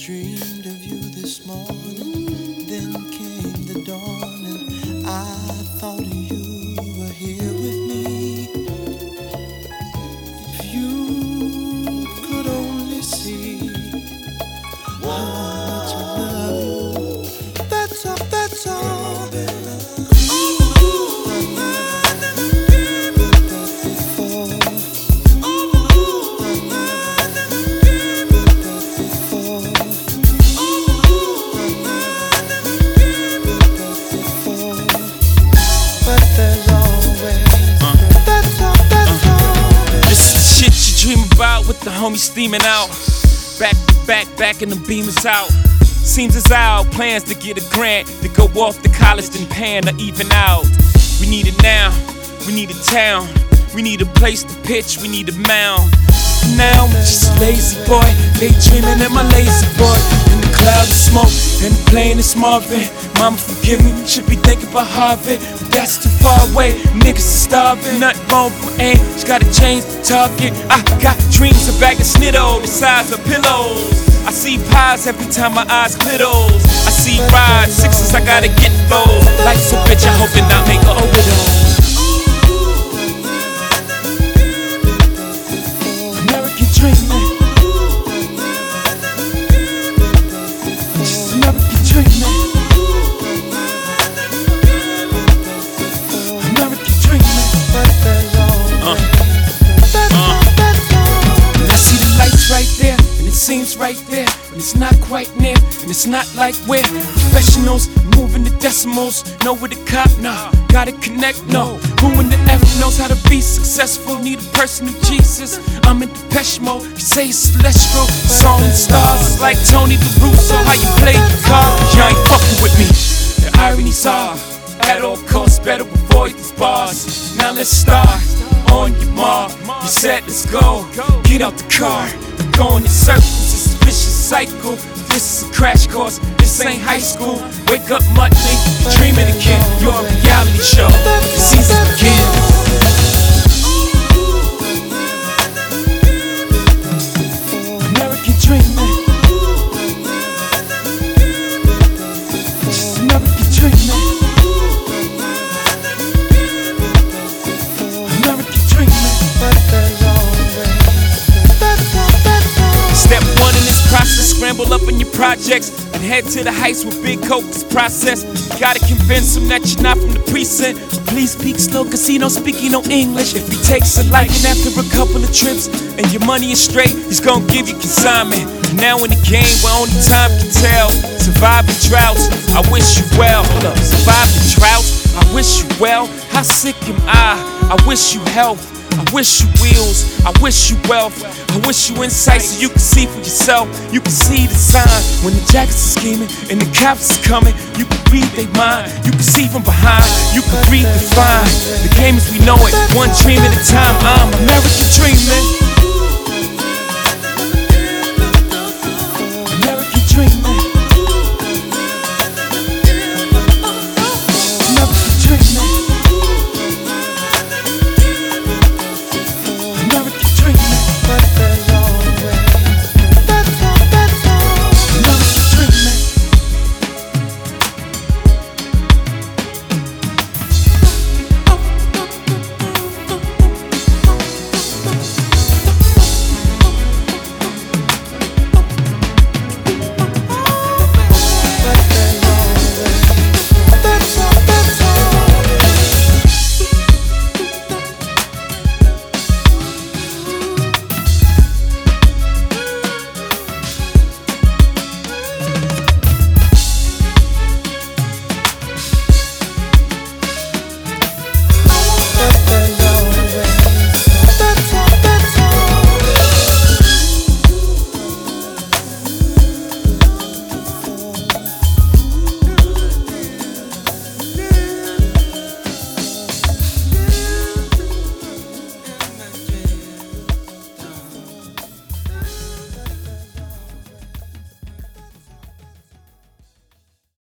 dreamed of you this morning, then came the dawn, and I thought you were here with me. If you could only see how much I love you, that's all, that's all. With the homies steaming out, back to back and the beam is out. Seems as our plans to get a grant to go off to college, then pan or even out. We need it now, we need a town, we need a place to pitch, we need a mound. Now I'm just a lazy boy, daydreaming in my lazy boy. In the cloud of smoke, and the plane is Marvin. Mama forgive me, should be thinking about Harvard, but that's too far away, niggas are starving. Nothing wrong with aim, just gotta change the target. I got dreams of bag of snitto, the size of pillows. I see pies every time my eyes glitters. I see rides, sixes, I gotta get those. Life's a bitch, I hope that I make her a widow. Dreaming, just American dreaming, American dreaming. And I see the lights right there, and it seems right there, and it's not quite near, and it's not like we're professionals, moving the decimals, know where the cop, nah, gotta connect, no. Who in the F knows how to be successful? Need a person of Jesus. I'm in Depeche Mode. You say it's celestial. Song and stars is like Tony LaRusso. How you play your cards? You ain't fucking with me. The ironies are, at all costs, better avoid these bars. Now let's start. On your mark, you said let's go. Get out the car. I'm going in circles. It's a vicious cycle. This is a crash course. This ain't high school. Wake up Monday, dreaming again. You're a reality show. The season begins. American dreaming. Just American dreaming. American dreaming. Step one in this process, scramble up in your projects and head to the heights with big coke this process. You gotta convince him that you're not from the precinct, but please speak slow cause he don't speak no English. If he takes a liking after a couple of trips and your money is straight, he's gonna give you consignment. Now in the game where only time can tell, surviving droughts, I wish you well. Hold up, surviving droughts, I wish you well. How sick am I wish you health. I wish you wheels, I wish you wealth. I wish you insight so you can see for yourself. You can see the sign when the jackets are scheming and the cops are coming. You can read their mind, you can see from behind. You can read the fine. The game as we know it, one dream at a time. I'm American dreaming.